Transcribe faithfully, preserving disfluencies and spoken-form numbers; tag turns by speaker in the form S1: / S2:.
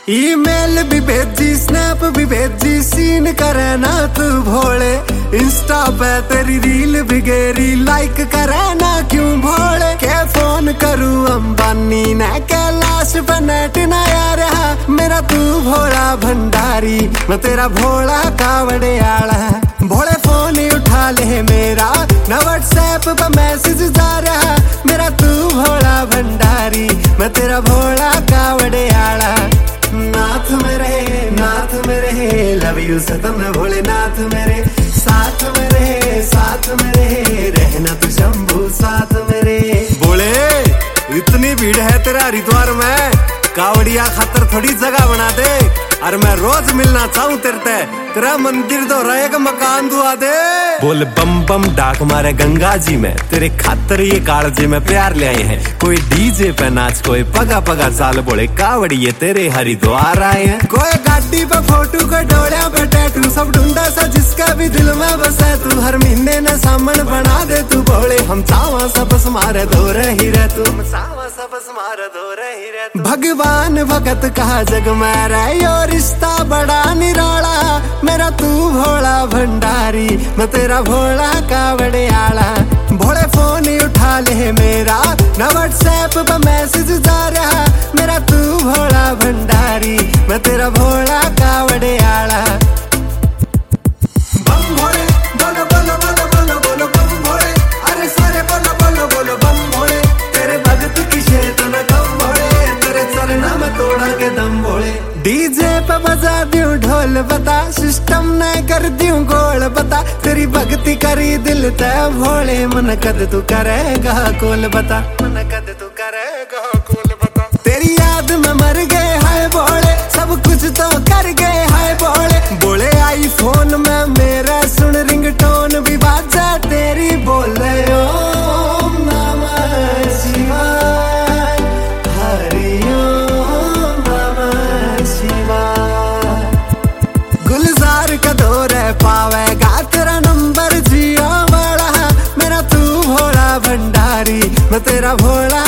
S1: Email भी भेजी, snap भी भेजी, सीन करे ना तू भोले। इंस्टा पे तेरी रील भी गेरी, लाइक करे ना क्यों भोले। के फोन करूं अंबानी ने, कैलाश पे नेट ना यार मेरा तू भोला भंडारी, मैं तेरा भोला कावड़े आला। भोले फोन ही उठा ले मेरा, ना व्हाट्सएप पे मैसेज जा रहा मेरा तू भोला भंडारी, मैं तेरा भोला कावड़े आला। नाथ मेरे नाथ मेरे लव यू सतम भोलेनाथ मेरे, साथ मेरे साथ मेरे रहना तू शंभू साथ मेरे। बोले इतनी भीड़ है तेरा हरिद्वार में, कावड़िया खातर थोड़ी जगह बना दे। अरे मैं रोज मिलना चाहूँ तेरे ते, तेरा मंदिर दो रहेगा मकान दुआ दे। बोल बम बम डाक मारे गंगा जी में, तेरे खातर ये कालजे में प्यार ले आए हैं। कोई डीजे पे नाच, कोई पगा पगा चाल, बोले कावड़िए तेरे हरिद्वार आए हैं। कोई गाड़ी पे फोटो, कोई डोलिया पे टैटू, सब ढूंढा सा जिसका भी दिल में बसे तू। हर महीने न सामन बना दे तू भोले, हम चावा सब मारे दो रही रह तू, चावा सब मारे दो रही रह तू। भगवान भगत कहा जग में रहे, रिश्ता बड़ा निराला मेरा तू भोला भंडारी, मैं तेरा भोला कावड़े आला। भोले फोन ही उठा ले मेरा, ना व्हाट्सएप पे मैसेज जा रहा मेरा तू भोला भंडारी, मैं तेरा भोला कावड़े आला। बम भोले बोलो बोलो बोलो बोलो बोलो बम भोले, अरे सारे बोलो बोलो बोलो बम भोले। तेरे भगत की शेत न कम भोले, तेरे चरना में तोड़ा के दम भोले। डीजे पे बजा दूं ढोल बता, सिस्टम न कर दूं गोल बता। तेरी भक्ति करी दिल ते भोले, मन कद तू करेगा कोल बता, मन कद तू करेगा कोल बता। तेरी याद में मर गए हाय भोले, सब कुछ तो कर गए हाय भोले। बोले आईफोन में मेरा सुन रिंगटोन भी बाजा तेरी, बोले ओम नमः शिवाय हरि ओम नमः शिवाय। गुलजार का दौर है पावेगा तेरा नंबर जियो वाला, मेरा तू भोला भंडारी, मैं तेरा भोला